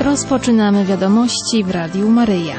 Rozpoczynamy wiadomości w Radiu Maryja.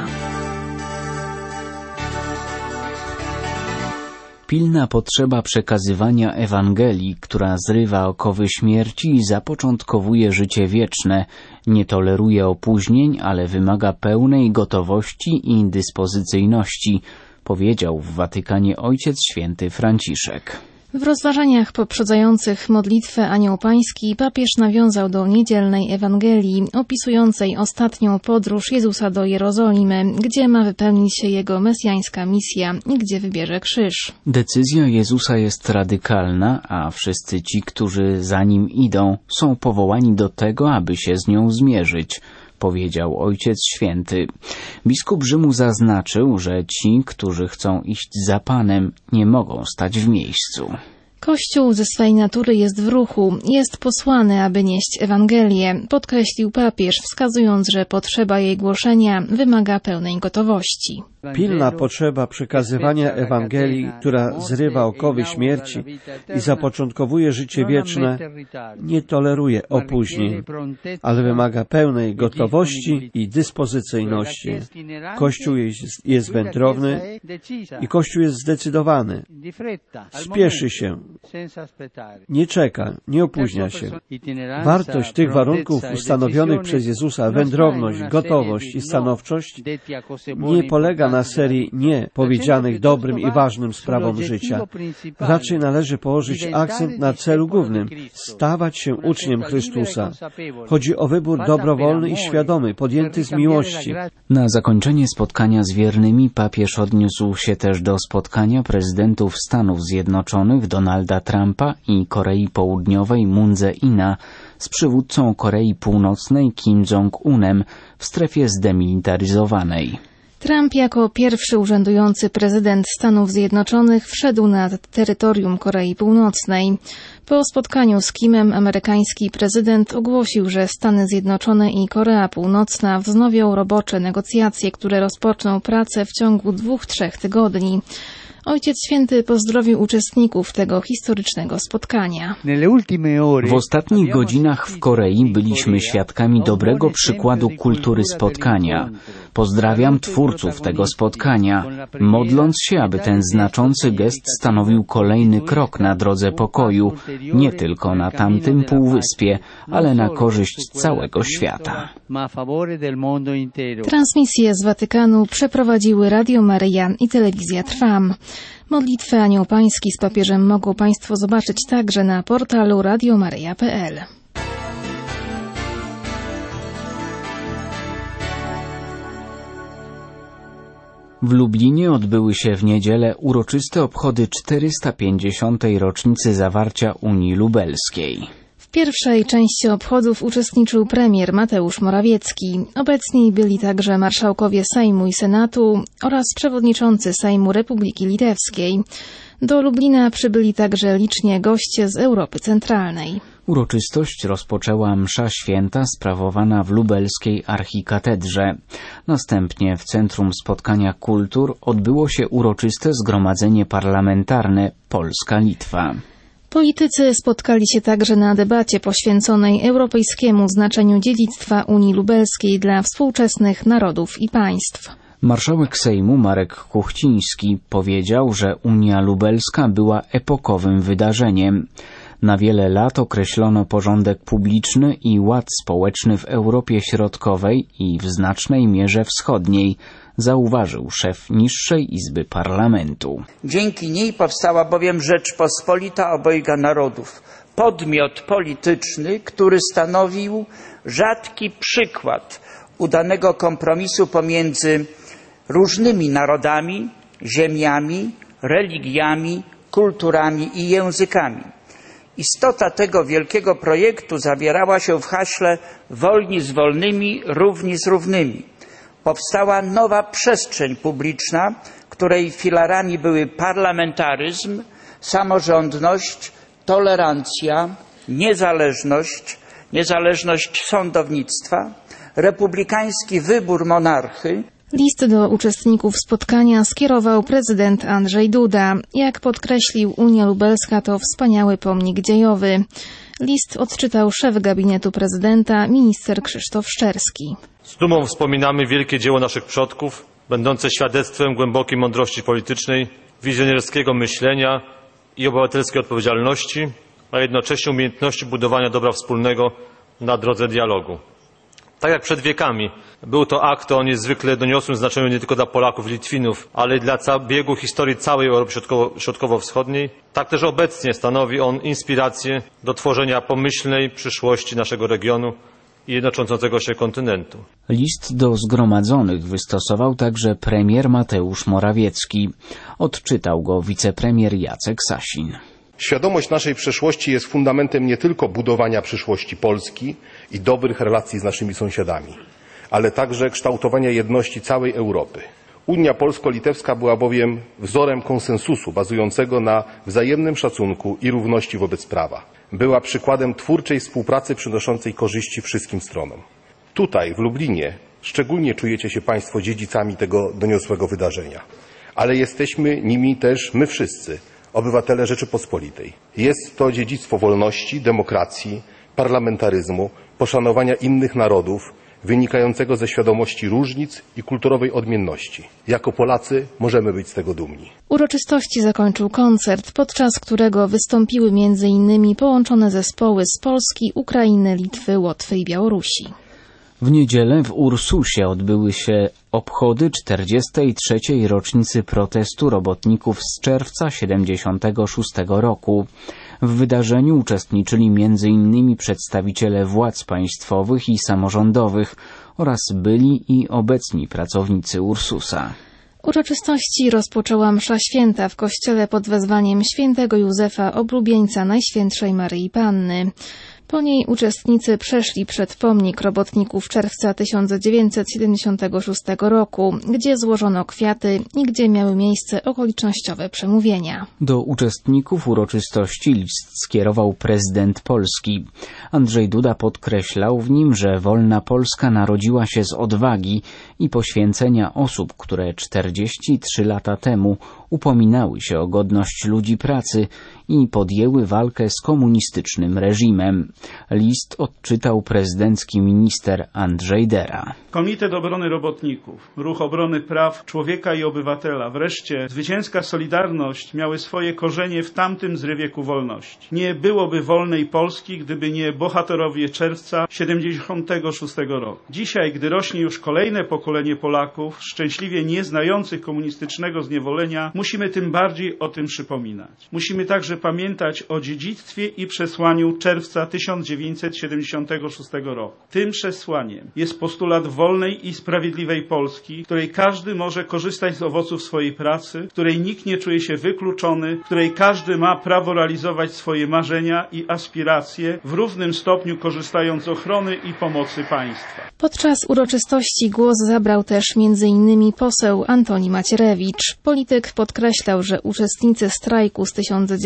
Pilna potrzeba przekazywania Ewangelii, która zrywa okowy śmierci i zapoczątkowuje życie wieczne, nie toleruje opóźnień, ale wymaga pełnej gotowości i dyspozycyjności, powiedział w Watykanie Ojciec Święty Franciszek. W rozważaniach poprzedzających modlitwę Anioł Pański papież nawiązał do niedzielnej Ewangelii opisującej ostatnią podróż Jezusa do Jerozolimy, gdzie ma wypełnić się Jego mesjańska misja i gdzie wybierze krzyż. Decyzja Jezusa jest radykalna, a wszyscy ci, którzy za Nim idą, są powołani do tego, aby się z nią zmierzyć, powiedział Ojciec Święty. Biskup Rzymu zaznaczył, że ci, którzy chcą iść za Panem, nie mogą stać w miejscu. Kościół ze swej natury jest w ruchu, jest posłany, aby nieść Ewangelię, podkreślił papież, wskazując, że potrzeba jej głoszenia wymaga pełnej gotowości. Pilna potrzeba przekazywania Ewangelii, która zrywa okowy śmierci i zapoczątkowuje życie wieczne, nie toleruje opóźnień, ale wymaga pełnej gotowości i dyspozycyjności. Kościół jest wędrowny i Kościół jest zdecydowany. Spieszy się, nie czeka, nie opóźnia się. Wartość tych warunków ustanowionych przez Jezusa, wędrowność, gotowość i stanowczość, nie polega na serii nie powiedzianych dobrym i ważnym sprawom życia. Raczej należy położyć akcent na celu głównym, stawać się uczniem Chrystusa. Chodzi o wybór dobrowolny i świadomy, podjęty z miłości. Na zakończenie spotkania z wiernymi papież odniósł się też do spotkania prezydentów Stanów Zjednoczonych Donalda Trumpa i Korei Południowej Moon Jae-ina z przywódcą Korei Północnej Kim Jong-unem w strefie zdemilitaryzowanej. Trump jako pierwszy urzędujący prezydent Stanów Zjednoczonych wszedł na terytorium Korei Północnej. Po spotkaniu z Kimem amerykański prezydent ogłosił, że Stany Zjednoczone i Korea Północna wznowią robocze negocjacje, które rozpoczną pracę w ciągu 2-3 tygodni. Ojciec Święty pozdrowił uczestników tego historycznego spotkania. W ostatnich godzinach w Korei byliśmy świadkami dobrego przykładu kultury spotkania. Pozdrawiam twórców tego spotkania, modląc się, aby ten znaczący gest stanowił kolejny krok na drodze pokoju, nie tylko na tamtym półwyspie, ale na korzyść całego świata. Transmisję z Watykanu przeprowadziły Radio Maryja i Telewizja Trwam. Modlitwę Anioł Pański z papieżem mogą Państwo zobaczyć także na portalu radiomaryja.pl. W Lublinie odbyły się w niedzielę uroczyste obchody 450. rocznicy zawarcia Unii Lubelskiej. W pierwszej części obchodów uczestniczył premier Mateusz Morawiecki. Obecni byli także marszałkowie Sejmu i Senatu oraz przewodniczący Sejmu Republiki Litewskiej. Do Lublina przybyli także licznie goście z Europy Centralnej. Uroczystość rozpoczęła msza święta sprawowana w lubelskiej archikatedrze. Następnie w Centrum Spotkania Kultur odbyło się uroczyste zgromadzenie parlamentarne Polska-Litwa. Politycy spotkali się także na debacie poświęconej europejskiemu znaczeniu dziedzictwa Unii Lubelskiej dla współczesnych narodów i państw. Marszałek Sejmu Marek Kuchciński powiedział, że Unia Lubelska była epokowym wydarzeniem. Na wiele lat określono porządek publiczny i ład społeczny w Europie Środkowej i w znacznej mierze wschodniej, zauważył szef niższej izby parlamentu. Dzięki niej powstała bowiem Rzeczpospolita obojga narodów, podmiot polityczny, który stanowił rzadki przykład udanego kompromisu pomiędzy różnymi narodami, ziemiami, religiami, kulturami i językami. Istota tego wielkiego projektu zawierała się w haśle wolni z wolnymi, równi z równymi. Powstała nowa przestrzeń publiczna, której filarami były parlamentaryzm, samorządność, tolerancja, niezależność sądownictwa, republikański wybór monarchy. List do uczestników spotkania skierował prezydent Andrzej Duda. Jak podkreślił, Unia Lubelska to wspaniały pomnik dziejowy. List odczytał szef gabinetu prezydenta, minister Krzysztof Szczerski. Z dumą wspominamy wielkie dzieło naszych przodków, będące świadectwem głębokiej mądrości politycznej, wizjonerskiego myślenia i obywatelskiej odpowiedzialności, a jednocześnie umiejętności budowania dobra wspólnego na drodze dialogu. Tak jak przed wiekami był to akt o niezwykle doniosłym znaczeniu nie tylko dla Polaków i Litwinów, ale i dla biegu historii całej Europy Środkowo-Wschodniej, tak też obecnie stanowi on inspirację do tworzenia pomyślnej przyszłości naszego regionu i jednoczącego się kontynentu. List do zgromadzonych wystosował także premier Mateusz Morawiecki. Odczytał go wicepremier Jacek Sasin. Świadomość naszej przeszłości jest fundamentem nie tylko budowania przyszłości Polski i dobrych relacji z naszymi sąsiadami, ale także kształtowania jedności całej Europy. Unia polsko-litewska była bowiem wzorem konsensusu bazującego na wzajemnym szacunku i równości wobec prawa. Była przykładem twórczej współpracy przynoszącej korzyści wszystkim stronom. Tutaj, w Lublinie, szczególnie czujecie się Państwo dziedzicami tego doniosłego wydarzenia, ale jesteśmy nimi też my wszyscy, obywatele Rzeczypospolitej. Jest to dziedzictwo wolności, demokracji, parlamentaryzmu, poszanowania innych narodów, wynikającego ze świadomości różnic i kulturowej odmienności. Jako Polacy możemy być z tego dumni. Uroczystości zakończył koncert, podczas którego wystąpiły m.in. połączone zespoły z Polski, Ukrainy, Litwy, Łotwy i Białorusi. W niedzielę w Ursusie odbyły się obchody 43. rocznicy protestu robotników z czerwca 1976 roku. W wydarzeniu uczestniczyli m.in. przedstawiciele władz państwowych i samorządowych oraz byli i obecni pracownicy Ursusa. Uroczystości rozpoczęła msza święta w kościele pod wezwaniem świętego Józefa Oblubieńca Najświętszej Maryi Panny. Po niej uczestnicy przeszli przed pomnik robotników czerwca 1976 roku, gdzie złożono kwiaty i gdzie miały miejsce okolicznościowe przemówienia. Do uczestników uroczystości list skierował prezydent Polski. Andrzej Duda podkreślał w nim, że wolna Polska narodziła się z odwagi i poświęcenia osób, które 43 lata temu upominały się o godność ludzi pracy i podjęły walkę z komunistycznym reżimem. List odczytał prezydencki minister Andrzej Dera. Komitet Obrony Robotników, Ruch Obrony Praw Człowieka i Obywatela, wreszcie zwycięska Solidarność miały swoje korzenie w tamtym zrywie ku wolności. Nie byłoby wolnej Polski, gdyby nie bohaterowie czerwca 76 roku. Dzisiaj, gdy rośnie już kolejne pokolenie Polaków, szczęśliwie nieznających komunistycznego zniewolenia, musimy tym bardziej o tym przypominać. Musimy także pamiętać o dziedzictwie i przesłaniu czerwca 1976 roku. Tym przesłaniem jest postulat wolnej i sprawiedliwej Polski, w której każdy może korzystać z owoców swojej pracy, w której nikt nie czuje się wykluczony, w której każdy ma prawo realizować swoje marzenia i aspiracje, w równym stopniu korzystając z ochrony i pomocy państwa. Podczas uroczystości głos zabrał też m.in. poseł Antoni Macierewicz. Polityk podkreślał, że uczestnicy strajku z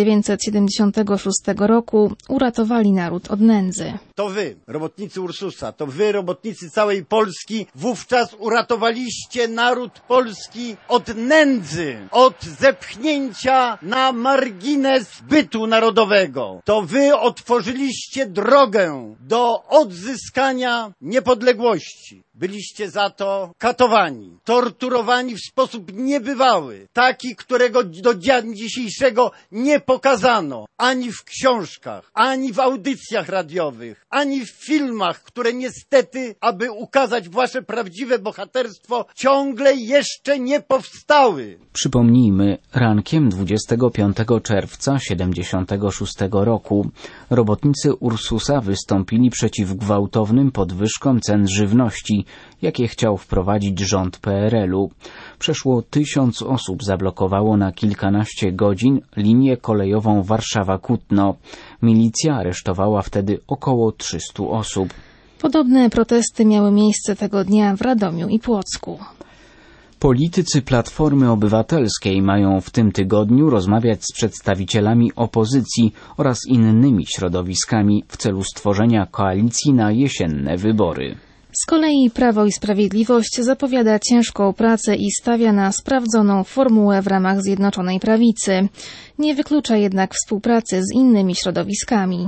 1976 roku uratowali naród od nędzy. To wy, robotnicy Ursusa, to wy, robotnicy całej Polski, wówczas uratowaliście naród polski od nędzy, od zepchnięcia na margines bytu narodowego. To wy otworzyliście drogę do odzyskania niepodległości. Byliście za to katowani, torturowani w sposób niebywały, taki, którego do dnia dzisiejszego nie pokazano ani w książkach, ani w audycjach radiowych, ani w filmach, które niestety, aby ukazać wasze prawdziwe bohaterstwo, ciągle jeszcze nie powstały. Przypomnijmy, rankiem 25 czerwca 1976 roku robotnicy Ursusa wystąpili przeciw gwałtownym podwyżkom cen żywności, jakie chciał wprowadzić rząd PRL-u. Przeszło 1000 osób zablokowało na kilkanaście godzin linię kolejową Warszawa-Kutno. Milicja aresztowała wtedy około 300 osób. Podobne protesty miały miejsce tego dnia w Radomiu i Płocku. Politycy Platformy Obywatelskiej mają w tym tygodniu rozmawiać z przedstawicielami opozycji oraz innymi środowiskami w celu stworzenia koalicji na jesienne wybory. Z kolei Prawo i Sprawiedliwość zapowiada ciężką pracę i stawia na sprawdzoną formułę w ramach Zjednoczonej Prawicy. Nie wyklucza jednak współpracy z innymi środowiskami.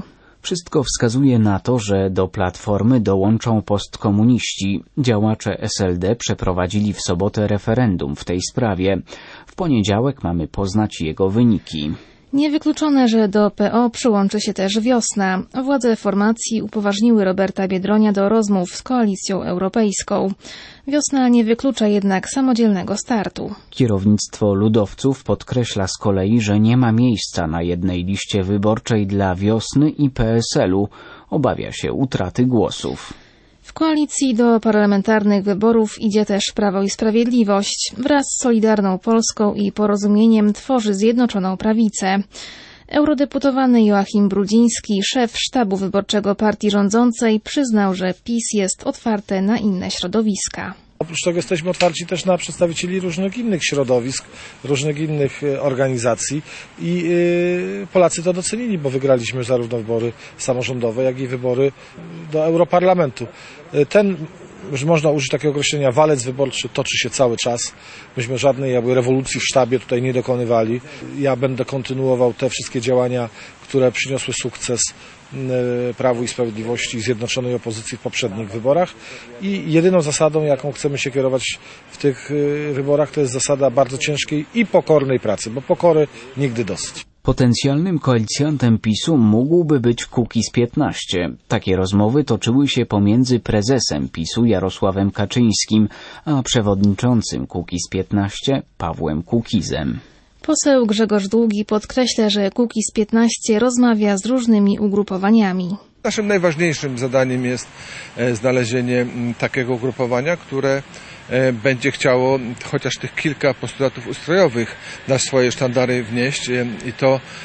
Wszystko wskazuje na to, że do Platformy dołączą postkomuniści. Działacze SLD przeprowadzili w sobotę referendum w tej sprawie. W poniedziałek mamy poznać jego wyniki. Niewykluczone, że do PO przyłączy się też Wiosna. Władze formacji upoważniły Roberta Biedronia do rozmów z Koalicją Europejską. Wiosna nie wyklucza jednak samodzielnego startu. Kierownictwo ludowców podkreśla z kolei, że nie ma miejsca na jednej liście wyborczej dla Wiosny i PSL-u. Obawia się utraty głosów. W koalicji do parlamentarnych wyborów idzie też Prawo i Sprawiedliwość. Wraz z Solidarną Polską i Porozumieniem tworzy Zjednoczoną Prawicę. Eurodeputowany Joachim Brudziński, szef sztabu wyborczego partii rządzącej, przyznał, że PiS jest otwarte na inne środowiska. Oprócz tego jesteśmy otwarci też na przedstawicieli różnych innych środowisk, różnych innych organizacji i Polacy to docenili, bo wygraliśmy zarówno wybory samorządowe, jak i wybory do Europarlamentu. Ten, że można użyć takiego określenia, walec wyborczy toczy się cały czas. Myśmy żadnej rewolucji w sztabie tutaj nie dokonywali. Ja będę kontynuował te wszystkie działania, które przyniosły sukces Prawu i Sprawiedliwości i Zjednoczonej Opozycji w poprzednich wyborach i jedyną zasadą, jaką chcemy się kierować w tych wyborach, to jest zasada bardzo ciężkiej i pokornej pracy, bo pokory nigdy dosyć. Potencjalnym koalicjantem PiS-u mógłby być Kukiz 15. Takie rozmowy toczyły się pomiędzy prezesem PiS-u Jarosławem Kaczyńskim, a przewodniczącym Kukiz 15 Pawłem Kukizem. Poseł Grzegorz Długi podkreśla, że Kukiz 15 rozmawia z różnymi ugrupowaniami. Naszym najważniejszym zadaniem jest znalezienie takiego ugrupowania, które będzie chciało chociaż tych kilka postulatów ustrojowych na swoje sztandary wnieść i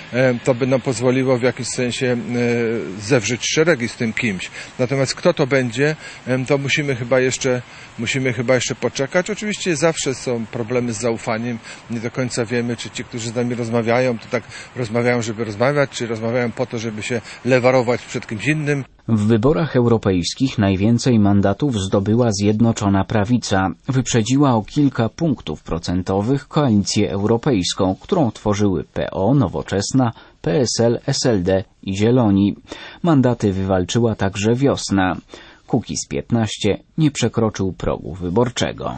to by nam pozwoliło w jakimś sensie zewrzeć szeregi z tym kimś. Natomiast kto to będzie, to musimy chyba jeszcze poczekać. Oczywiście zawsze są problemy z zaufaniem. Nie do końca wiemy, czy ci, którzy z nami rozmawiają, to tak rozmawiają, żeby rozmawiać, czy rozmawiają po to, żeby się lewarować przed kimś innym. W wyborach europejskich najwięcej mandatów zdobyła Zjednoczona Prawica. Wyprzedziła o kilka punktów procentowych Koalicję Europejską, którą tworzyły PO, Nowoczesna, PSL, SLD i Zieloni. Mandaty wywalczyła także Wiosna. Kukiz 15 nie przekroczył progu wyborczego.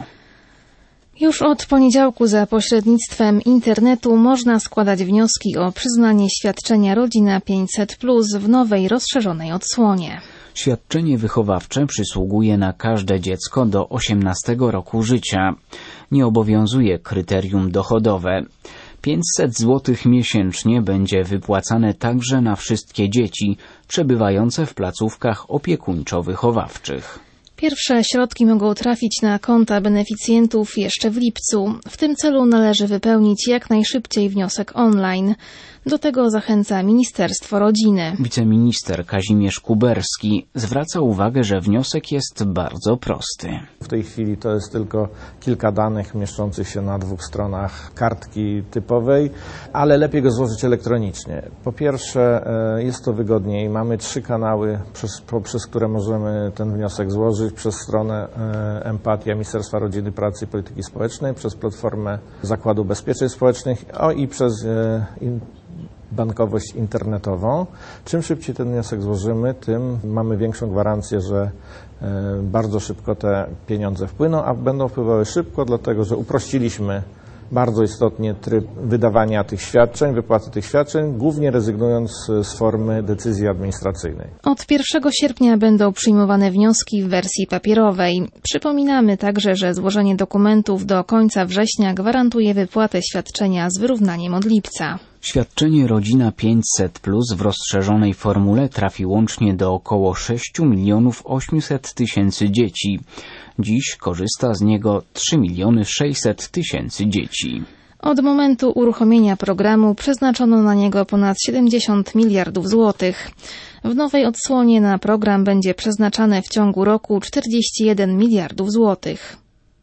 Już od poniedziałku za pośrednictwem internetu można składać wnioski o przyznanie świadczenia Rodzina 500+ w nowej, rozszerzonej odsłonie. Świadczenie wychowawcze przysługuje na każde dziecko do 18 roku życia. Nie obowiązuje kryterium dochodowe. 500 zł miesięcznie będzie wypłacane także na wszystkie dzieci przebywające w placówkach opiekuńczo-wychowawczych. Pierwsze środki mogą trafić na konta beneficjentów jeszcze w lipcu. W tym celu należy wypełnić jak najszybciej wniosek online. Do tego zachęca Ministerstwo Rodziny. Wiceminister Kazimierz Kuberski zwraca uwagę, że wniosek jest bardzo prosty. W tej chwili to jest tylko kilka danych mieszczących się na 2 stronach kartki typowej, ale lepiej go złożyć elektronicznie. Po pierwsze jest to wygodniej. Mamy 3 kanały, przez które możemy ten wniosek złożyć. Przez stronę Empatia Ministerstwa Rodziny, Pracy i Polityki Społecznej, przez platformę Zakładu Ubezpieczeń Społecznych i przez bankowość internetową. Czym szybciej ten wniosek złożymy, tym mamy większą gwarancję, że bardzo szybko te pieniądze wpłyną, a będą wpływały szybko, dlatego że uprościliśmy bardzo istotnie tryb wydawania tych świadczeń, wypłaty tych świadczeń, głównie rezygnując z formy decyzji administracyjnej. Od 1 sierpnia będą przyjmowane wnioski w wersji papierowej. Przypominamy także, że złożenie dokumentów do końca września gwarantuje wypłatę świadczenia z wyrównaniem od lipca. Świadczenie Rodzina 500+ w rozszerzonej formule trafi łącznie do około 6 800 000 dzieci. Dziś korzysta z niego 3 600 000 dzieci. Od momentu uruchomienia programu przeznaczono na niego ponad 70 miliardów złotych. W nowej odsłonie na program będzie przeznaczane w ciągu roku 41 miliardów złotych.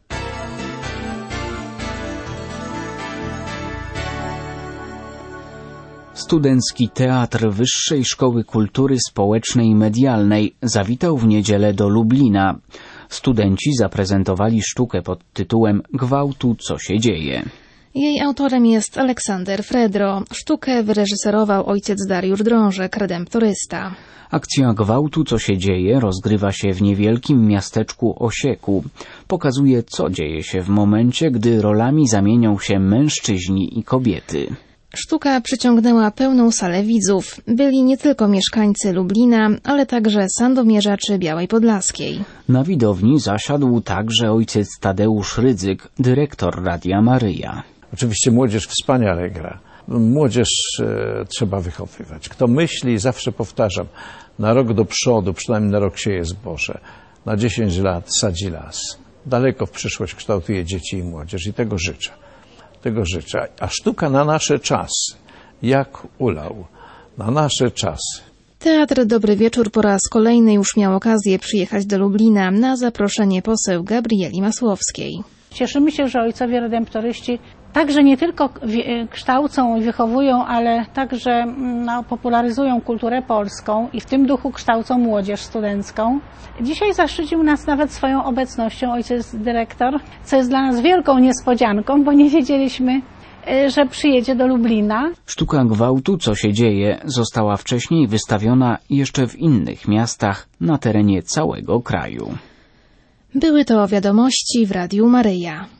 Studencki Teatr Wyższej Szkoły Kultury Społecznej i Medialnej zawitał w niedzielę do Lublina. Studenci zaprezentowali sztukę pod tytułem Gwałtu, co się dzieje. Jej autorem jest Aleksander Fredro. Sztukę wyreżyserował ojciec Dariusz Drążek, redemptorysta. Akcja gwałtu, co się dzieje, rozgrywa się w niewielkim miasteczku Osieku. Pokazuje, co dzieje się w momencie, gdy rolami zamienią się mężczyźni i kobiety. Sztuka przyciągnęła pełną salę widzów. Byli nie tylko mieszkańcy Lublina, ale także sandomierzaczy Białej Podlaskiej. Na widowni zasiadł także ojciec Tadeusz Rydzyk, dyrektor Radia Maryja. Oczywiście młodzież wspaniale gra. Młodzież trzeba wychowywać. Kto myśli, zawsze powtarzam, na rok do przodu, przynajmniej na rok sieje zboże, na 10 lat sadzi las. Daleko w przyszłość kształtuje dzieci i młodzież i tego życzę. A sztuka na nasze czasy, jak ulał, na nasze czasy. Teatr Dobry Wieczór po raz kolejny już miał okazję przyjechać do Lublina na zaproszenie poseł Gabrieli Masłowskiej. Cieszymy się, że ojcowie redemptoryści także nie tylko kształcą i wychowują, ale także popularyzują kulturę polską i w tym duchu kształcą młodzież studencką. Dzisiaj zaszczycił nas nawet swoją obecnością ojciec dyrektor, co jest dla nas wielką niespodzianką, bo nie wiedzieliśmy, że przyjedzie do Lublina. Sztuka gwałtu, co się dzieje, została wcześniej wystawiona jeszcze w innych miastach na terenie całego kraju. Były to wiadomości w Radiu Maryja.